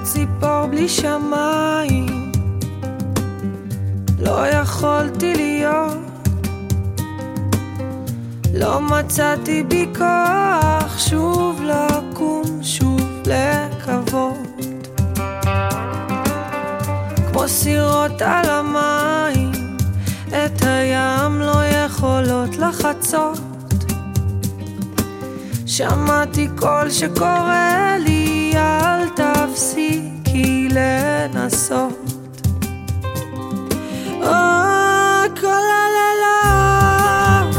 ציפור בלי שמיים, לא יכולתי להיות, לא מצאתי בי כוח שוב לקום, שוב לקוות, כמו סירות על המים, את הים לא יכולות לחצות. שמעתי קול שקורא לי, אל תפסיקי לנסות. כל הלילות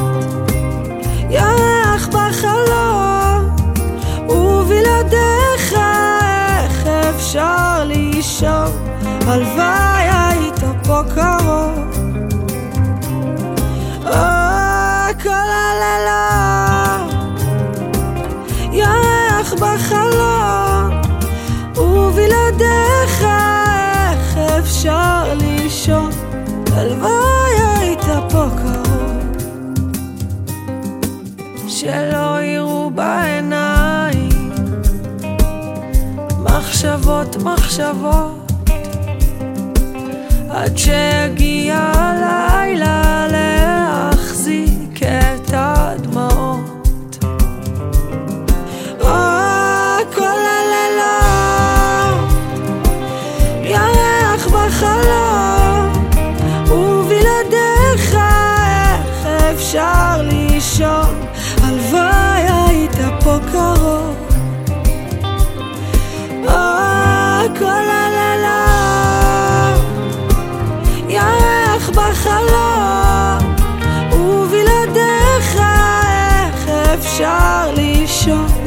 ירח בחלום, ובלעדיך איך אפשר לישון? הלוואי היית פה קרוב. כל הלילות ירח בחלום, ובלעדיך איך אפשר לישון? הלוואי היית פה קרוב. שלא יראו בעיניים מחשבות מחשבות, עד שיגיע הלילה להחזיק את הדמעות. כל הלילות ירח בחלום, ובלעדיך איך אפשר לישון? הלוואי היית פה קרוב. כל הלילות ירח בחלום, ובלעדיך איך אפשר לישון?